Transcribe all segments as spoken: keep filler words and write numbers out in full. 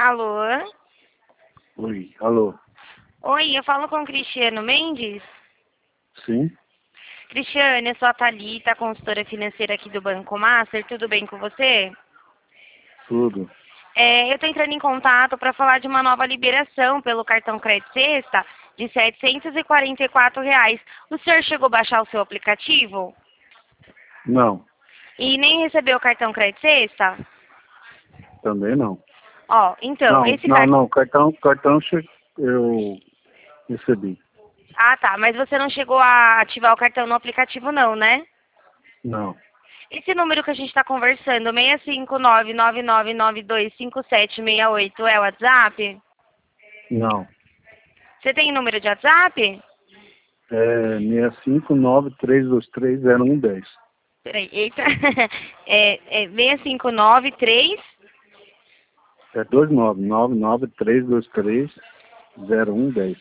Alô? Oi, alô. Oi, eu falo com o Cristiano Mendes. Sim, Cristiano, eu sou a Thalita, consultora financeira aqui do Banco Master. Tudo bem com você? tudo. É, eu estou entrando em contato para falar de uma nova liberação pelo cartão Crédito Sexta de setecentos e quarenta e quatro reais. O senhor chegou a baixar o seu aplicativo? Não, E nem recebeu o cartão Crédito Sexta? também não. Ó, então, Não, esse não, cartão... não, cartão, cartão che- eu recebi. Ah, tá, mas você não chegou a ativar o cartão no aplicativo não, né? Não, Esse número que a gente está conversando, seis cinco nove, nove nove nove dois cinco sete seis oito, é o WhatsApp? não. Você tem número de WhatsApp? É seis cinco nove três dois três zero um um zero. Peraí, eita. É, é seis cinco nove três... É dois nove nove nove três dois três zero um um zero.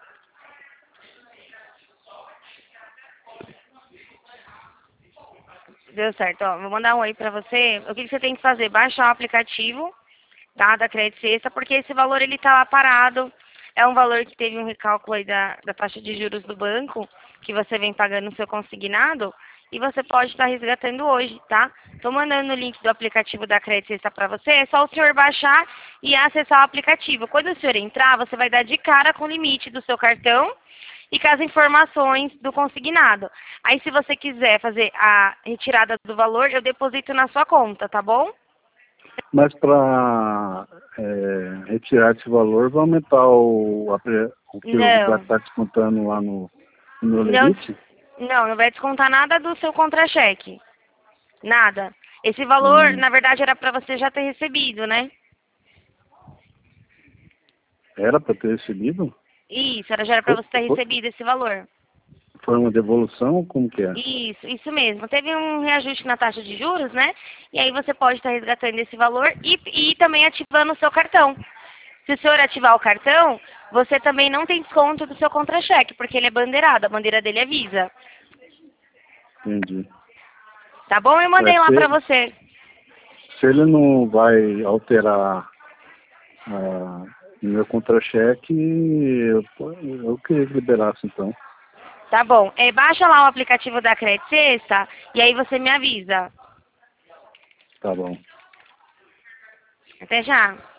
Deu certo, ó. Vou mandar um oi pra você. O que que você tem que fazer? Baixar o aplicativo, tá? Da Crédito Sexta, porque esse valor ele tá lá parado. É um valor que teve um recálculo aí da, da taxa de juros do banco, que você vem pagando no seu consignado, e você pode estar resgatando hoje, tá? Tô mandando o link do aplicativo da Crédito Sexta pra você, é só o senhor baixar e acessar o aplicativo. Quando o senhor entrar, você vai dar de cara com o limite do seu cartão e com as informações do consignado. Aí, se você quiser fazer a retirada do valor, eu deposito na sua conta, tá bom? Mas para retirar esse valor, vai aumentar o, a pre- o que o Não, gato está descontando lá no, no meu não, limite? não, não vai descontar nada do seu contra-cheque. Nada. Esse valor, Hum, na verdade, era para você já ter recebido, né? era para ter recebido? Isso, era, já era para Foi, você ter foi, recebido esse valor. foi uma devolução? Como que é? Isso, isso mesmo. Teve um reajuste na taxa de juros, né? E aí você pode estar resgatando esse valor e, e também ativando o seu cartão. Se o senhor ativar o cartão, você também não tem desconto do seu contra-cheque, porque ele é bandeirado, a bandeira dele é Visa. Entendi. Tá bom? Eu É, mandei lá pra se, você. se ele não vai alterar ah, o meu contra-cheque, eu, eu queria que liberasse então. Tá bom. É, baixa lá o aplicativo da Crédito Sexta e aí você me avisa. Tá bom. Até já.